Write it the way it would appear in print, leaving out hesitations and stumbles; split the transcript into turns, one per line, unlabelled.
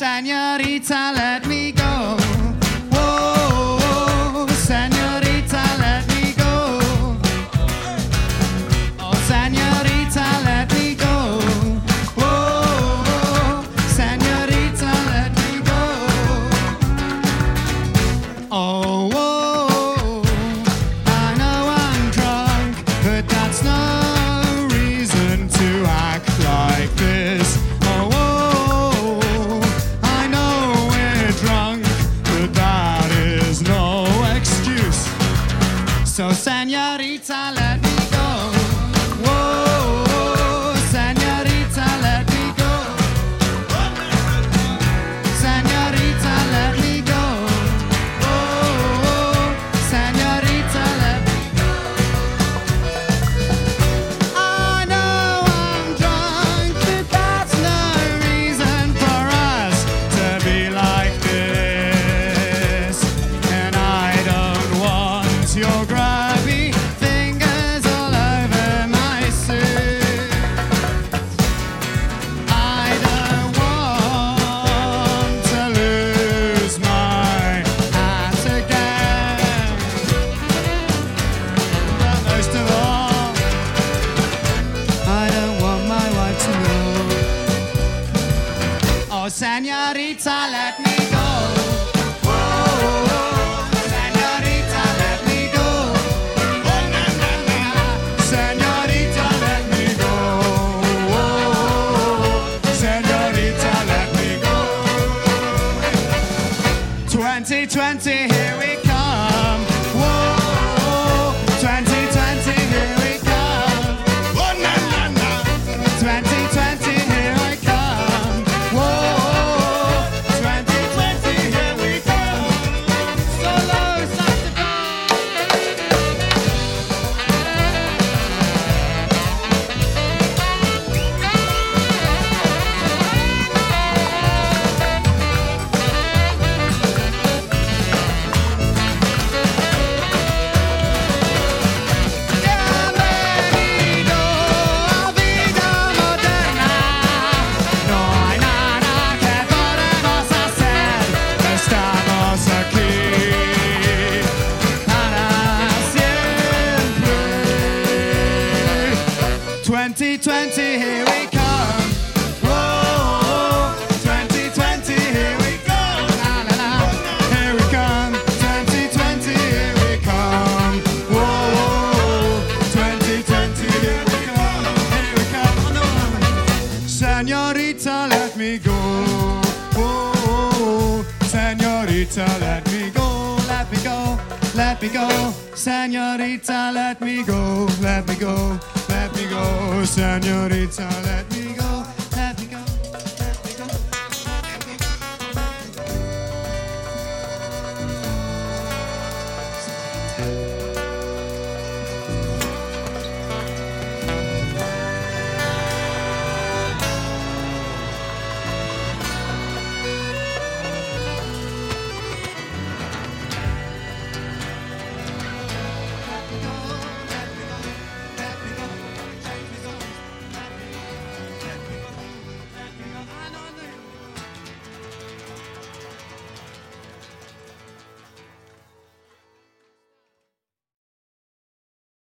Senorita, let me go. Whoa, senorita, let me go. Oh, senorita, let me go. Whoa, senorita, let me go. Oh, whoa, I know I'm drunk, but that's no reason to act like this. Oh, whoa, I know we're drunk, but that is no excuse. So, senorita, let me go. Whoa, senorita, let me go. Senorita, let me go. Whoa, senorita, let me go. I know I'm drunk, but that's no reason for us to be like this. And I don't want your grubby fingers all over my suit. I don't want to lose my hat again. But most of all, I don't want my wife to know. Oh, senorita, let me go. Whoa, senorita, let me go. Oh, na, na, na. Senorita, let me go. Whoa, senorita, let me go. 2020, here we come. Whoa, 2020, here we come. Oh, na, na, na. 2020, here I come. Whoa, 2020, here we come. Solo saxophone. Bienvenido a vida moderna. No hay nada que podemos hacer. Estamos aquí para siempre. 2020, here we come. Whoa, 2020, here we go. La, la, la. Here we come. 2020, here we come. Whoa, 2020, here we come. Here we come. Oh, no. Senorita, let me go. Whoa, senorita, let me go. Let me go. Let me go. Senorita, let me go. Let me go. Let me go. Senorita, let me go.